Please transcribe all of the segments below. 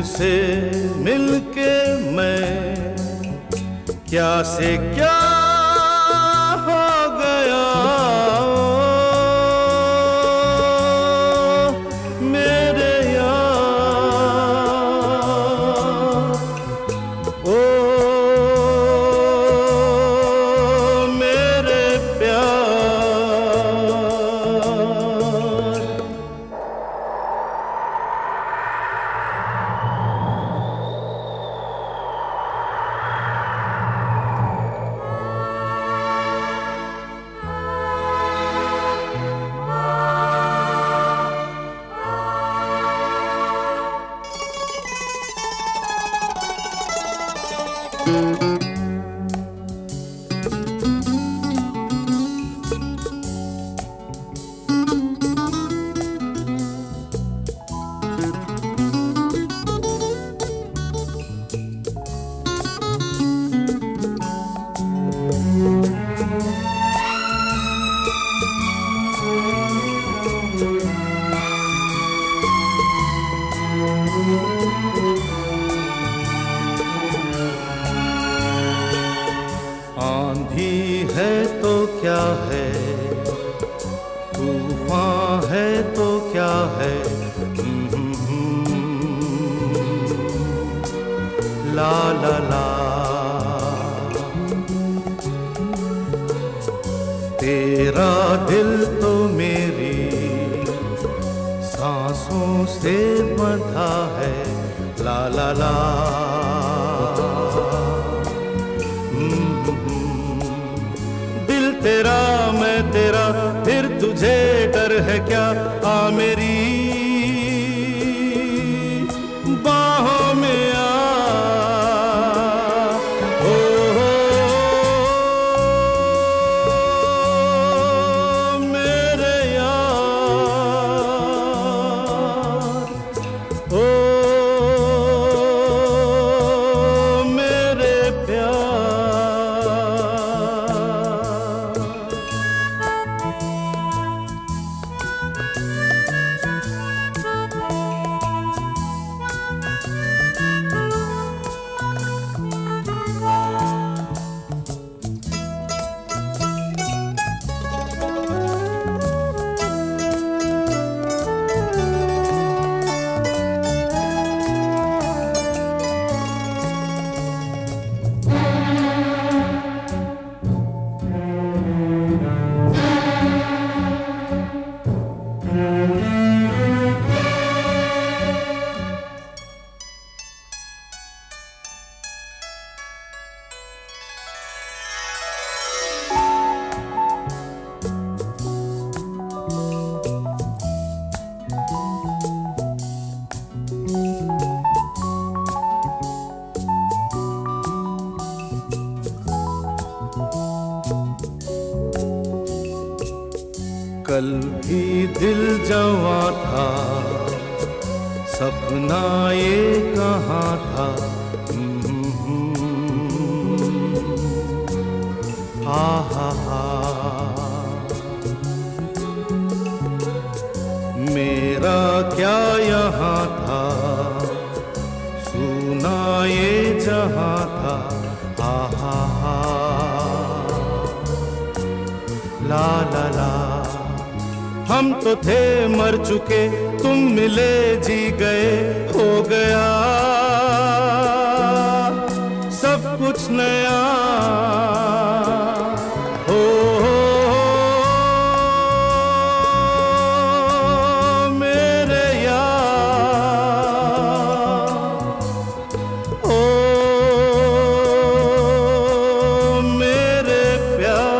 तुझसे मिलके मैं क्या से क्या हो गया, मेरे यार, ओ मेरे प्यार। आंधी है तो क्या है, तूफान है तो क्या है, ला ला ला। तेरा दिल तो मेरी सांसों से बंधा है, ला ला ला। दिल तेरा मैं तेरा, फिर तुझे डर है क्या, आ मेरी बाहों में आ। ओ मेरे यार, ओ मेरे प्यार। कल भी दिल जवां था, सपना ये कहाँ था, हा हा हा। मेरा क्या यहाँ था, सुना ये जहाँ था, हा हा हा। ला ला ला। हम तो थे मर चुके, तुम मिले जी गए, हो गया सब कुछ नया। हो मेरे यार, ओ मेरे प्यार।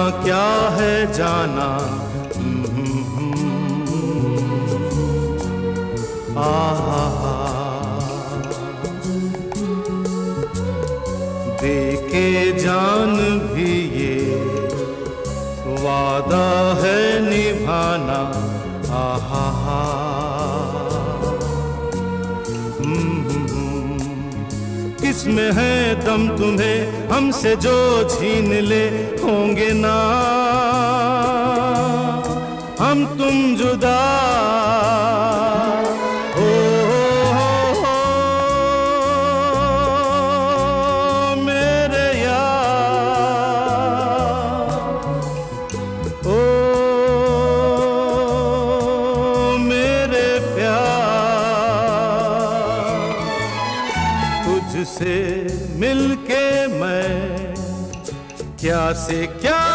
क्या है जाना। देके जान भी ये वादा है निभाना। किसमें है दम तुम्हें हमसे जो छीन ले, होंगे ना हम तुम जुदा। मेरे यार, ओ मेरे प्यार, तुझसे मिलके मैं क्या से क्या